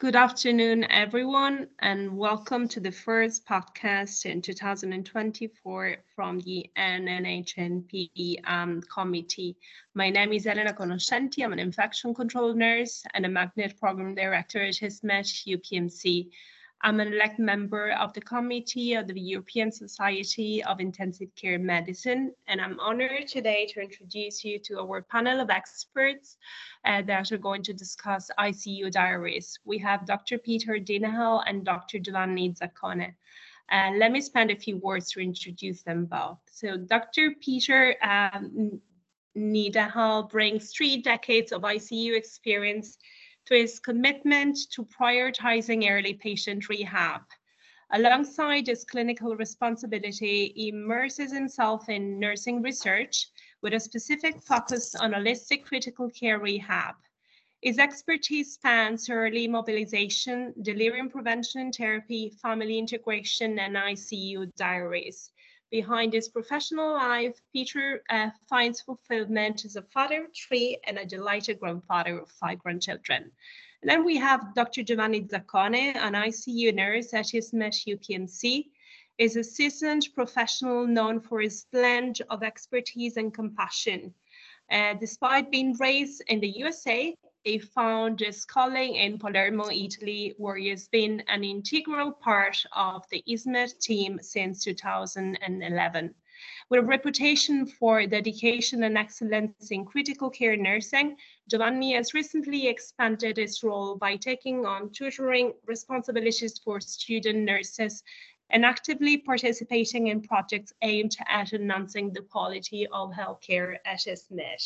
Good afternoon, everyone, and welcome to the first podcast in 2024 from the NNHNP committee. My name is Elena Conoscenti. I'm an infection control nurse and a magnet program director at HISMET UPMC. I'm an elect member of the committee of the European Society of Intensive Care Medicine, and I'm honored today to introduce you to our panel of experts that are going to discuss ICU diaries. We have Dr. Peter Dinahal and Dr. Giovanni Zaccone. Let me spend a few words to introduce them both. So Dr. Peter Dinahal brings 3 decades of ICU experience to his commitment to prioritizing early patient rehab. Alongside his clinical responsibility, he immerses himself in nursing research with a specific focus on holistic critical care rehab. His expertise spans early mobilization, delirium prevention therapy, family integration, and ICU diaries. Behind his professional life, Peter finds fulfillment as a father of 3 and a delighted grandfather of 5 grandchildren. And then we have Dr. Giovanni Zaccone, an ICU nurse at HISMET UPMC, is a seasoned professional known for his blend of expertise and compassion. Despite being raised in the USA, he found his calling in Palermo, Italy, where he has been an integral part of the HISMET team since 2011. With a reputation for dedication and excellence in critical care nursing, Giovanni has recently expanded his role by taking on tutoring responsibilities for student nurses and actively participating in projects aimed at enhancing the quality of healthcare at HISMET.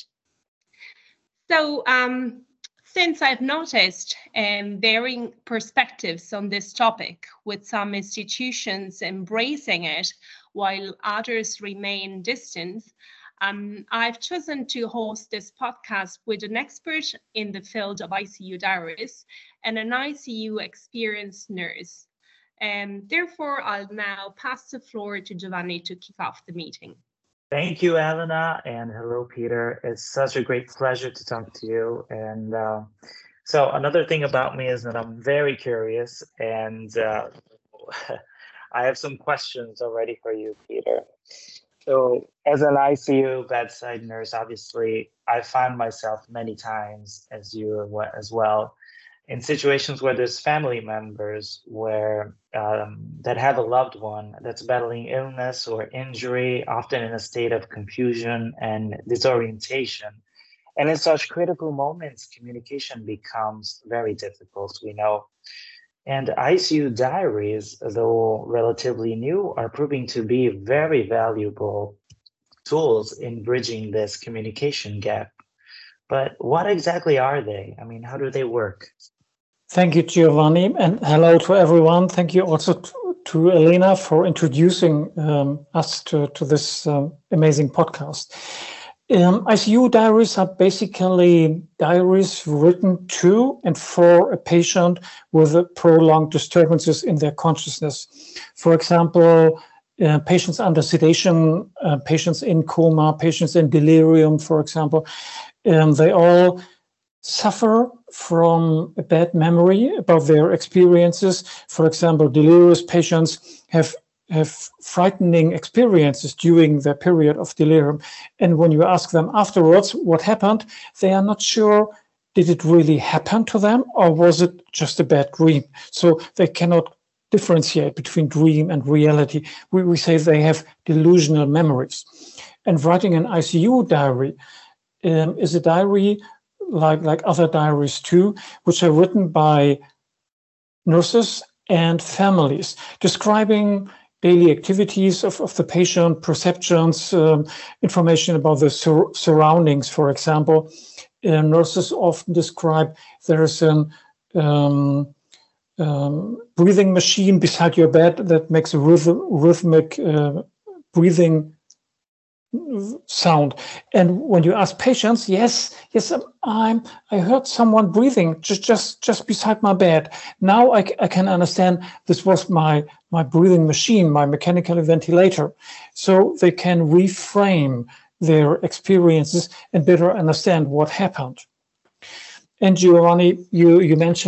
So, since I've noticed varying perspectives on this topic, with some institutions embracing it while others remain distant, I've chosen to host this podcast with an expert in the field of ICU diaries and an ICU experienced nurse. Therefore, I'll now pass the floor to Giovanni to kick off the meeting. Thank you, Elena, and hello, Peter. It's such a great pleasure to talk to you. And so another thing about me is that I'm very curious, and I have some questions already for you, Peter. So as an ICU bedside nurse, obviously, I find myself many times, as you as well, in situations where there's family members where that have a loved one that's battling illness or injury, often in a state of confusion and disorientation. And in such critical moments, communication becomes very difficult, we know. And ICU diaries, though relatively new, are proving to be very valuable tools in bridging this communication gap. But what exactly are they? I mean, how do they work? Thank you, Giovanni, and hello to everyone. Thank you also to Elena for introducing us to this amazing podcast. ICU diaries are basically diaries written to and for a patient with prolonged disturbances in their consciousness. For example, patients under sedation, patients in coma, patients in delirium, for example, they all suffer from a bad memory about their experiences. For example, delirious patients have frightening experiences during their period of delirium. And when you ask them afterwards what happened, they are not sure, did it really happen to them or was it just a bad dream? So they cannot differentiate between dream and reality. We say they have delusional memories. And writing an ICU diary is a diary like other diaries too, which are written by nurses and families, describing daily activities of the patient, perceptions, information about the surroundings, for example. Nurses often describe there's a breathing machine beside your bed that makes a rhythmic breathing sound. And when you ask patients, yes, I heard someone breathing just beside my bed. Now I can understand this was my breathing machine, my mechanical ventilator. So they can reframe their experiences and better understand what happened. And Giovanni, you mentioned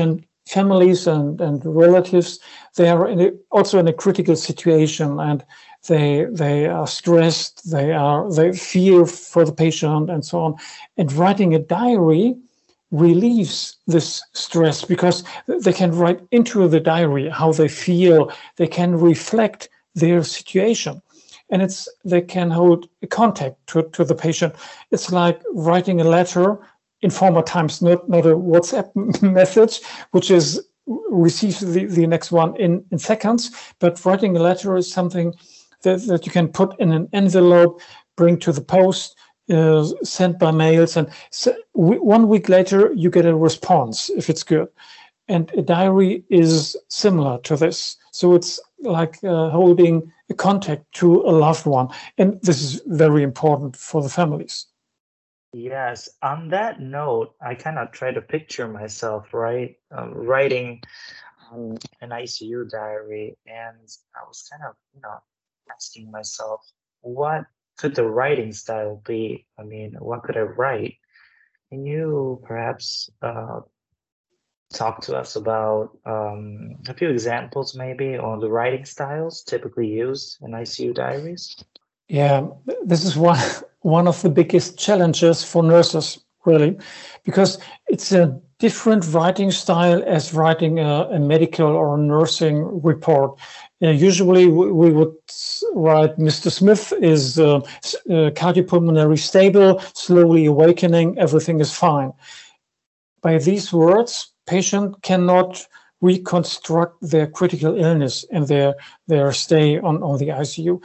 families and relatives, they are also in a critical situation, and they are stressed, they fear for the patient and so on. And writing a diary relieves this stress, because they can write into the diary how they feel. They can reflect their situation, and they can hold contact to the patient. It's like writing a letter in former times, not a WhatsApp message, which is receives the next one in seconds, but writing a letter is something that you can put in an envelope, bring to the post, sent by mails, and 1 week later you get a response if it's good. And a diary is similar to this. So it's like holding a contact to a loved one, and this is very important for the families. Yes. On that note, I kind of try to picture myself, right, writing an ICU diary, and I was kind of, asking myself, what could the writing style be? I mean, what could I write? Can you perhaps talk to us about a few examples maybe on the writing styles typically used in ICU diaries? Yeah, this is one of the biggest challenges for nurses, really, because it's a different writing style as writing a medical or nursing report. Usually we would write, Mr. Smith is cardiopulmonary stable, slowly awakening, everything is fine. By these words, patient cannot reconstruct their critical illness and their stay on the ICU.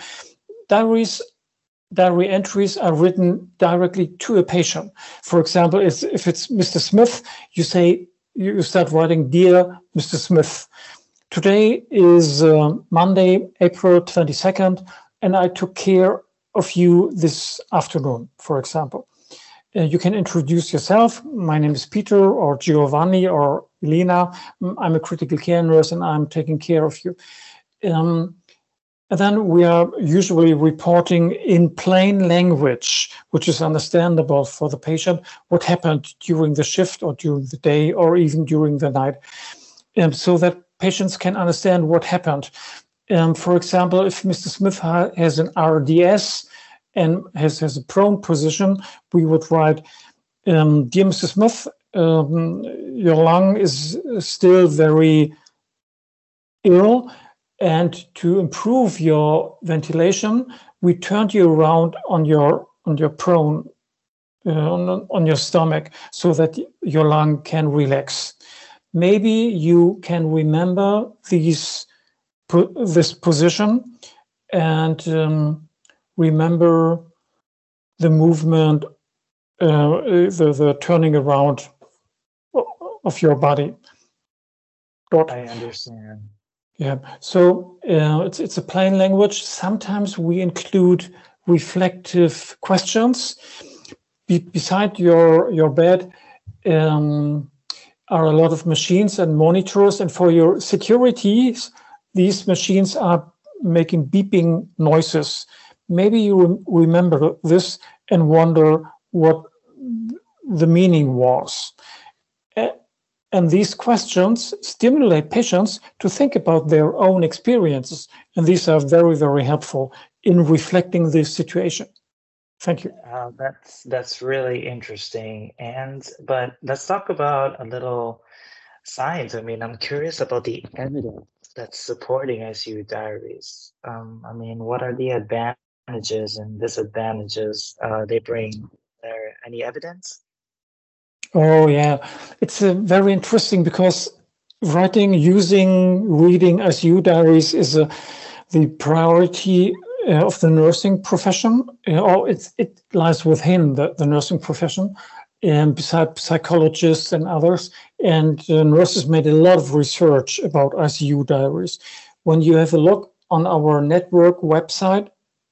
Diary entries are written directly to a patient. For example, if it's Mr. Smith, you start writing, Dear Mr. Smith, today is Monday, April 22nd, and I took care of you this afternoon, for example. You can introduce yourself. My name is Peter or Giovanni or Elena. I'm a critical care nurse and I'm taking care of you. And then we are usually reporting in plain language, which is understandable for the patient, what happened during the shift or during the day or even during the night, so that patients can understand what happened. For example, if Mr. Smith has an RDS and has a prone position, we would write, Dear Mr. Smith, your lung is still very ill, and to improve your ventilation, we turned you around on your prone, on your stomach, so that your lung can relax. Maybe you can remember this position and remember the movement, the turning around of your body. I understand. Yeah, so it's a plain language. Sometimes we include reflective questions. Beside your bed are a lot of machines and monitors, and for your security, these machines are making beeping noises. Maybe you remember this and wonder what the meaning was. And these questions stimulate patients to think about their own experiences. And these are very, very helpful in reflecting the situation. Thank you. That's really interesting. But let's talk about a little science. I mean, I'm curious about the evidence that's supporting ICU diaries. I mean, what are the advantages and disadvantages they bring? Is there any evidence? Oh, yeah. It's very interesting because reading ICU diaries is the priority of the nursing profession. It lies within the nursing profession, and besides psychologists and others. And nurses made a lot of research about ICU diaries. When you have a look on our network website,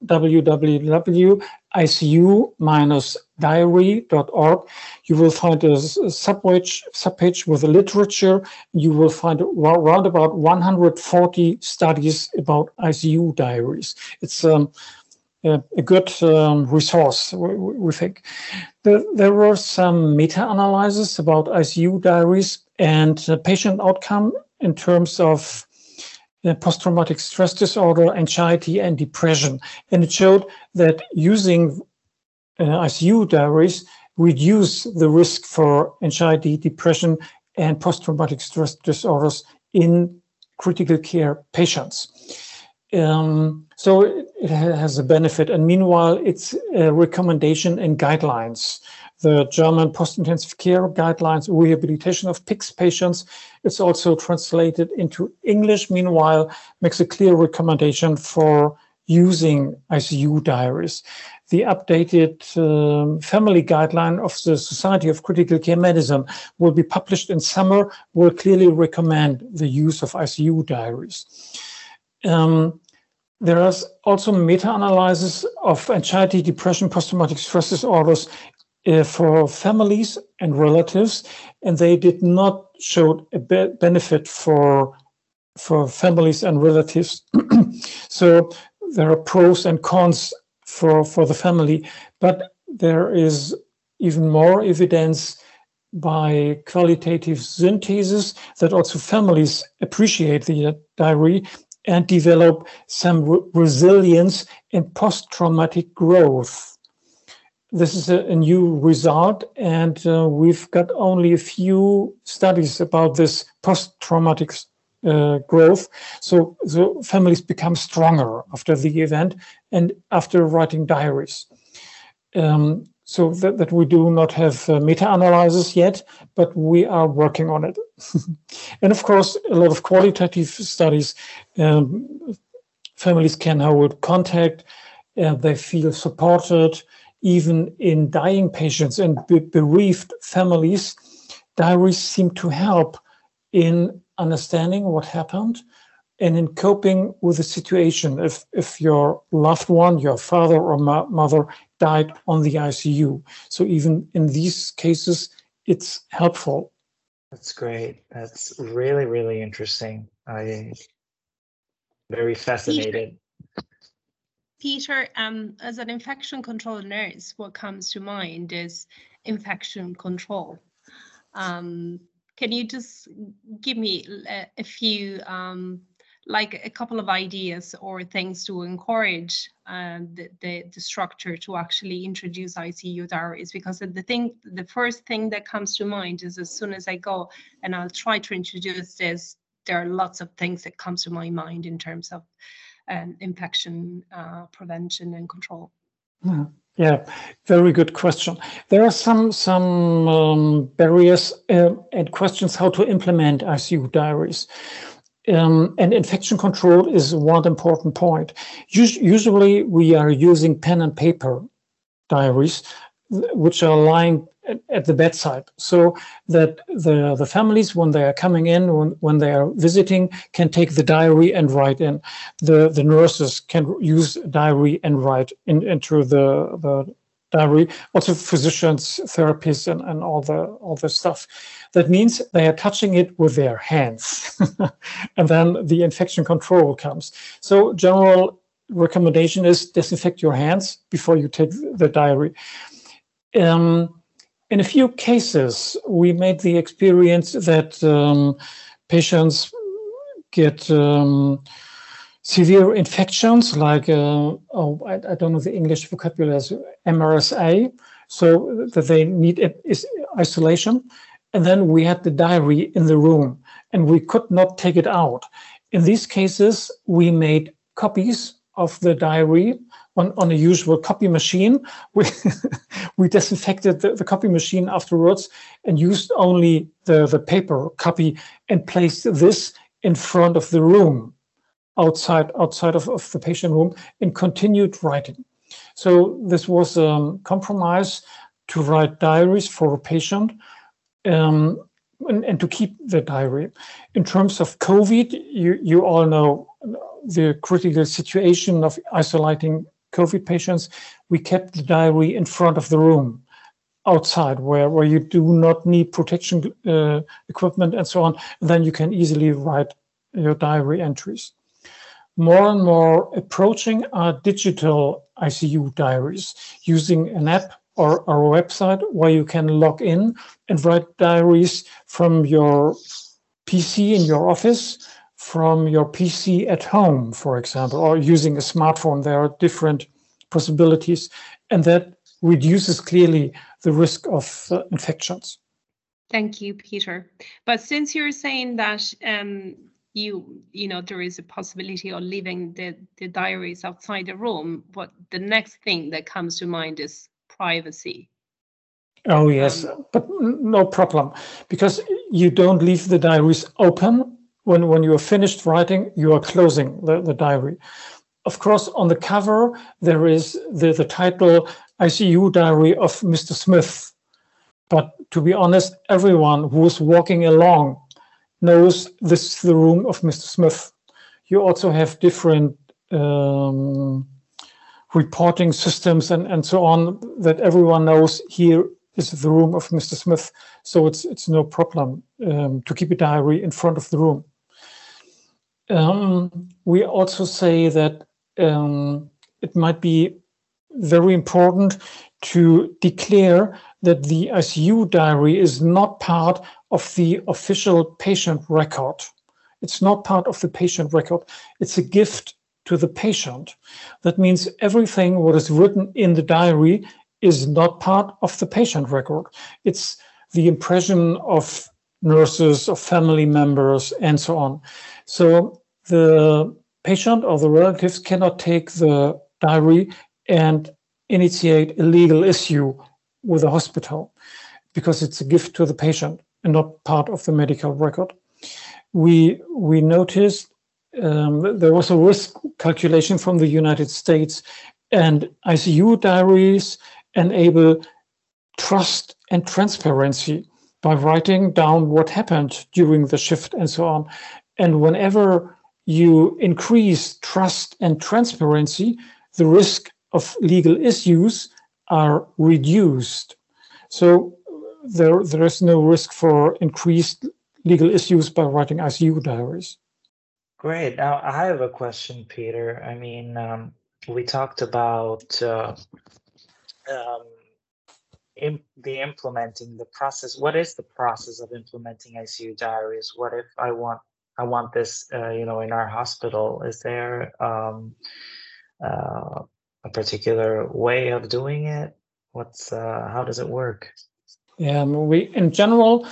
www.icu-diary.org, you will find a subpage with a literature. You will find around about 140 studies about ICU diaries. It's a good resource, we think. There were some meta-analyses about ICU diaries and patient outcome in terms of post-traumatic stress disorder, anxiety, and depression. And it showed that using ICU diaries reduce the risk for anxiety, depression, and post-traumatic stress disorders in critical care patients. So it has a benefit. And meanwhile, it's a recommendation and guidelines. The German post-intensive care guidelines, rehabilitation of PICS patients. It's also translated into English, meanwhile, makes a clear recommendation for using ICU diaries. The updated family guideline of the Society of Critical Care Medicine will be published in summer, will clearly recommend the use of ICU diaries. There is also meta-analysis of anxiety, depression, post-traumatic stress disorders for families and relatives, and they did not show a benefit for families and relatives. So there are pros and cons for the family, but there is even more evidence by qualitative synthesis that also families appreciate the diary and develop some resilience in post-traumatic growth. This is a new result, and we've got only a few studies about this post-traumatic growth. So families become stronger after the event and after writing diaries. So that we do not have meta-analysis yet, but we are working on it. And of course, a lot of qualitative studies, families can hold contact, they feel supported, even in dying patients and bereaved families. Diaries seem to help in understanding what happened and in coping with the situation. If your loved one, your father or mother died on the ICU. So even in these cases, it's helpful. That's great. That's really, really interesting. I'm very fascinated. Peter, as an infection control nurse, what comes to mind is infection control. Can you just give me a few, like a couple of ideas or things to encourage the structure to actually introduce ICU diaries? Because the first thing that comes to mind is, as soon as I go and I'll try to introduce this, there are lots of things that comes to my mind in terms of infection prevention and control. Yeah, very good question. There are some barriers and questions how to implement ICU diaries. And infection control is one important point. Usually we are using pen and paper diaries, which are lying at the bedside, so that the families, when they are coming in, when they are visiting, can take the diary and write in. The nurses can use diary and write into the diary. Also physicians, therapists, and all the stuff. That means they are touching it with their hands, and then the infection control comes. So general recommendation is disinfect your hands before you take the diary. In a few cases, we made the experience that patients get severe infections like, I don't know the English vocabulary, as MRSA, so that they need isolation. And then we had the diary in the room and we could not take it out. In these cases, we made copies of the diary on a usual copy machine. We disinfected the copy machine afterwards and used only the paper copy and placed this in front of the room, outside of the patient room, and continued writing. So this was a compromise to write diaries for a patient and to keep the diary. In terms of COVID, you all know the critical situation of isolating COVID patients. We kept the diary in front of the room, outside, where you do not need protection equipment and so on. And then you can easily write your diary entries. more and more approaching are digital ICU diaries using an app or a website where you can log in and write diaries from your PC in your office, from your PC at home, for example, or using a smartphone. There are different possibilities, and that reduces clearly the risk of infections. Thank you, Peter. But since you're saying that you know there is a possibility of leaving the diaries outside the room, but the next thing that comes to mind is privacy. Oh yes, but no problem, because you don't leave the diaries open. When you are finished writing, you are closing the diary. Of course, on the cover there is the title ICU Diary of Mr. Smith. But to be honest, everyone who is walking along knows this is the room of Mr. Smith. You also have different reporting systems and so on that everyone knows here is the room of Mr. Smith. So it's no problem to keep a diary in front of the room. We also say that it might be very important to declare that the ICU diary is not part of the official patient record. It's not part of the patient record. It's a gift to the patient. That means everything what is written in the diary is not part of the patient record. It's the impression of nurses, of family members, and so on. So the patient or the relatives cannot take the diary and initiate a legal issue with the hospital because it's a gift to the patient and not part of the medical record. We noticed there was a risk calculation from the United States, and ICU diaries enable trust and transparency by writing down what happened during the shift and so on. And whenever you increase trust and transparency, the risk of legal issues are reduced. So there is no risk for increased legal issues by writing ICU diaries. Great. Now I have a question, Peter. I mean, we talked about the implementing the process. What is the process of implementing ICU diaries? What if I want this, in our hospital? Is there a particular way of doing it? How does it work? In general,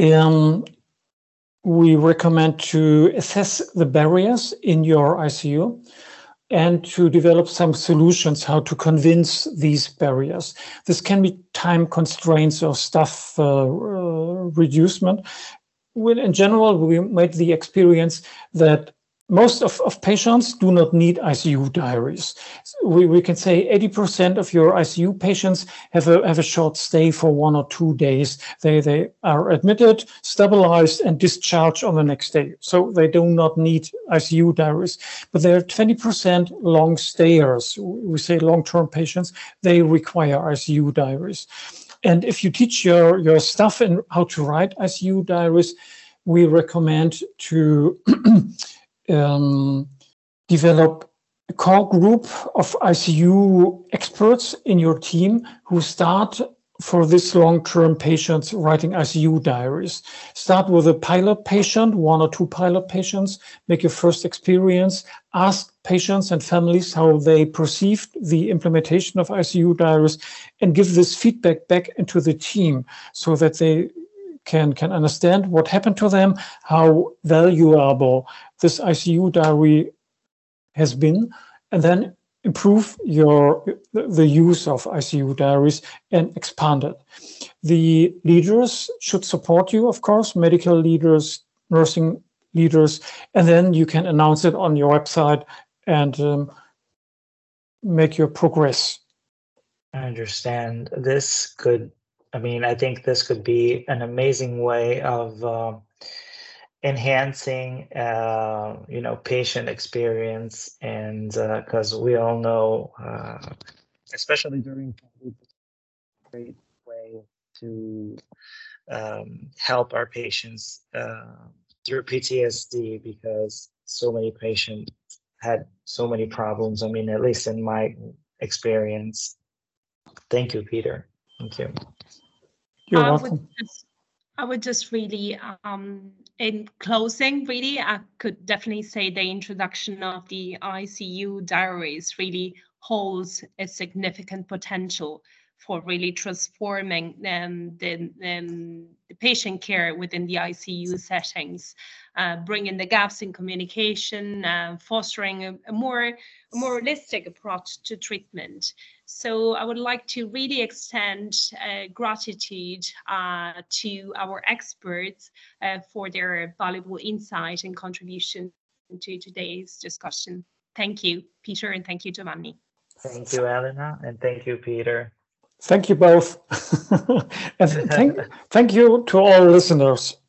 we recommend to assess the barriers in your ICU and to develop some solutions how to convince these barriers. This can be time constraints or staff reducement. In general, we made the experience that most of patients do not need ICU diaries. We can say 80% of your ICU patients have a short stay for 1 or 2 days. They are admitted, stabilized, and discharged on the next day. So they do not need ICU diaries. But there are 20% long stayers. We say long-term patients, they require ICU diaries. And if you teach your staff in how to write ICU diaries, we recommend to develop a core group of ICU experts in your team who start for this long-term patients writing ICU diaries. Start with a pilot patient, 1 or 2 pilot patients, make your first experience, ask patients and families how they perceived the implementation of ICU diaries, and give this feedback back into the team so that they can understand what happened to them, how valuable this ICU diary has been, and then improve the use of ICU diaries and expand it. The leaders should support you, of course, medical leaders, nursing leaders, and then you can announce it on your website and make your progress. I understand. I think this could be an amazing way of enhancing, patient experience, and because we all know, especially during COVID, a great way to help our patients through PTSD, because so many patients had so many problems. I mean, at least in my experience. Thank you, Peter. Thank you. You're welcome. I would just really, in closing, really, I could definitely say the introduction of the ICU diaries really holds a significant potential for really transforming the patient care within the ICU settings, bringing the gaps in communication, fostering a more holistic approach to treatment. So I would like to really extend gratitude to our experts for their valuable insight and contribution to today's discussion. Thank you, Peter, and thank you, Giovanni. Thank you, Elena, and thank you, Peter. Thank you both. And thank you to all listeners.